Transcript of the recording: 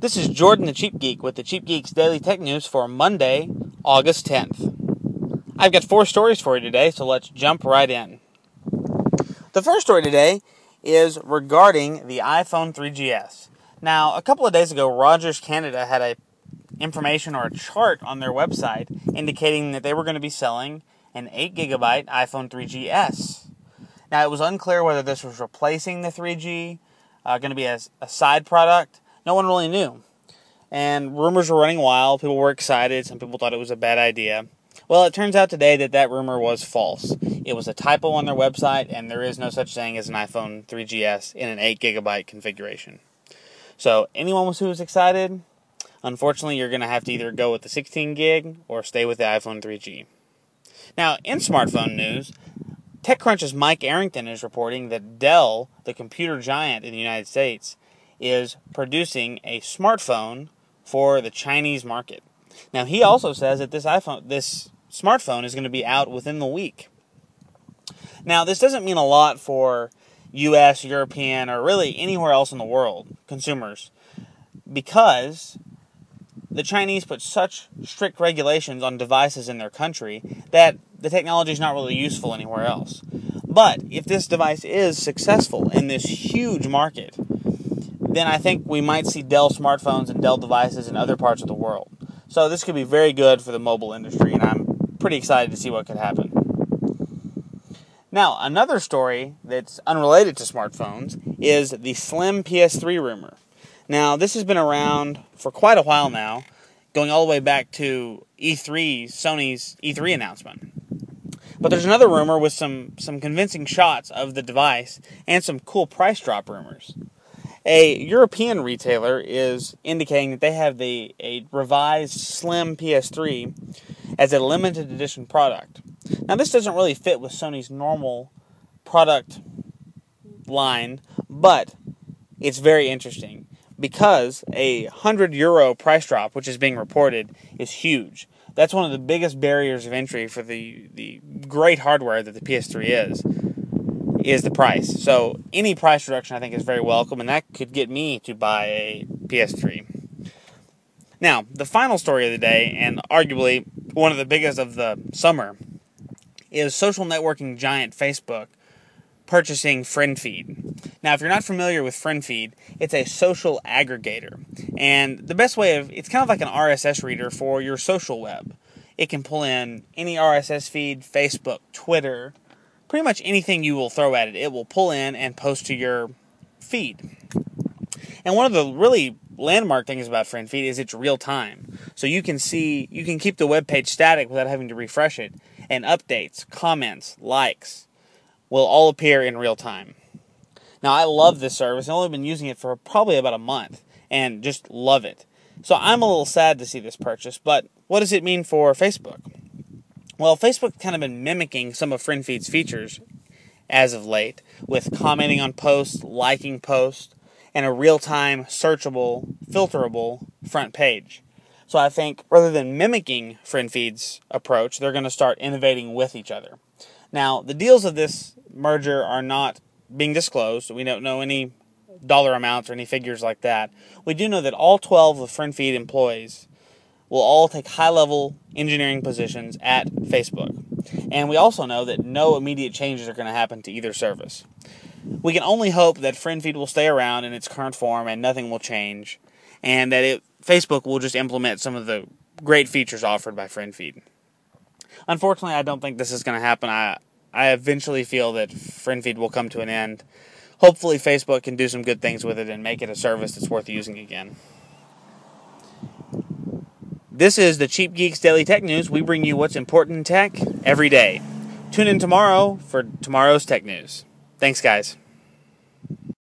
This is Jordan the Cheap Geek with the Cheap Geeks Daily Tech News for Monday, August 10th. I've got 4 stories for you today, so let's jump right in. The first story today is regarding the iPhone 3GS. Now, a couple of days ago, Rogers Canada had a information or a chart on their website indicating that they were going to be selling an 8GB iPhone 3GS. Now, it was unclear whether this was replacing the 3G, going to be a side product. No one really knew. And rumors were running wild. People were excited. Some people thought it was a bad idea. Well, it turns out today that rumor was false. It was a typo on their website, and there is no such thing as an iPhone 3GS in an 8GB configuration. So, anyone who was excited, unfortunately, you're going to have to either go with the 16 gig or stay with the iPhone 3G. Now, in smartphone news, TechCrunch's Mike Arrington is reporting that Dell, the computer giant in the United States, is producing a smartphone for the Chinese market. Now, he also says that this smartphone is going to be out within the week. Now, this doesn't mean a lot for U.S., European, or really anywhere else in the world, consumers, because the Chinese put such strict regulations on devices in their country that the technology is not really useful anywhere else. But if this device is successful in this huge market, then I think we might see Dell smartphones and Dell devices in other parts of the world. So this could be very good for the mobile industry, and I'm pretty excited to see what could happen. Now, another story that's unrelated to smartphones is the Slim PS3 rumor. Now, this has been around for quite a while now, going all the way back to Sony's E3 announcement. But there's another rumor with some convincing shots of the device and some cool price drop rumors. A European retailer is indicating that they have a revised Slim PS3 as a limited edition product. Now, this doesn't really fit with Sony's normal product line, but it's very interesting because a €100 price drop, which is being reported, is huge. That's one of the biggest barriers of entry for the great hardware that the PS3 is the price. So any price reduction I think is very welcome, and that could get me to buy a PS3. Now, the final story of the day, and arguably one of the biggest of the summer, is social networking giant Facebook purchasing FriendFeed. Now, if you're not familiar with FriendFeed, it's a social aggregator. And the best way it's kind of like an RSS reader for your social web. It can pull in any RSS feed, Facebook, Twitter, pretty much anything you will throw at it, it will pull in and post to your feed. And one of the really landmark things about FriendFeed is it's real time. So you can keep the web page static without having to refresh it, and updates, comments, likes will all appear in real time. Now, I love this service. I've only been using it for probably about a month and just love it. So I'm a little sad to see this purchase, but what does it mean for Facebook? Well, Facebook's kind of been mimicking some of FriendFeed's features as of late, with commenting on posts, liking posts, and a real-time, searchable, filterable front page. So I think rather than mimicking FriendFeed's approach, they're going to start innovating with each other. Now, the deals of this merger are not being disclosed. We don't know any dollar amounts or any figures like that. We do know that all 12 of FriendFeed employees will all take high-level engineering positions at Facebook. And we also know that no immediate changes are going to happen to either service. We can only hope that FriendFeed will stay around in its current form and nothing will change, and that Facebook will just implement some of the great features offered by FriendFeed. Unfortunately, I don't think this is going to happen. I eventually feel that FriendFeed will come to an end. Hopefully, Facebook can do some good things with it and make it a service that's worth using again. This is the Cheap Geeks Daily Tech News. We bring you what's important in tech every day. Tune in tomorrow for tomorrow's tech news. Thanks, guys.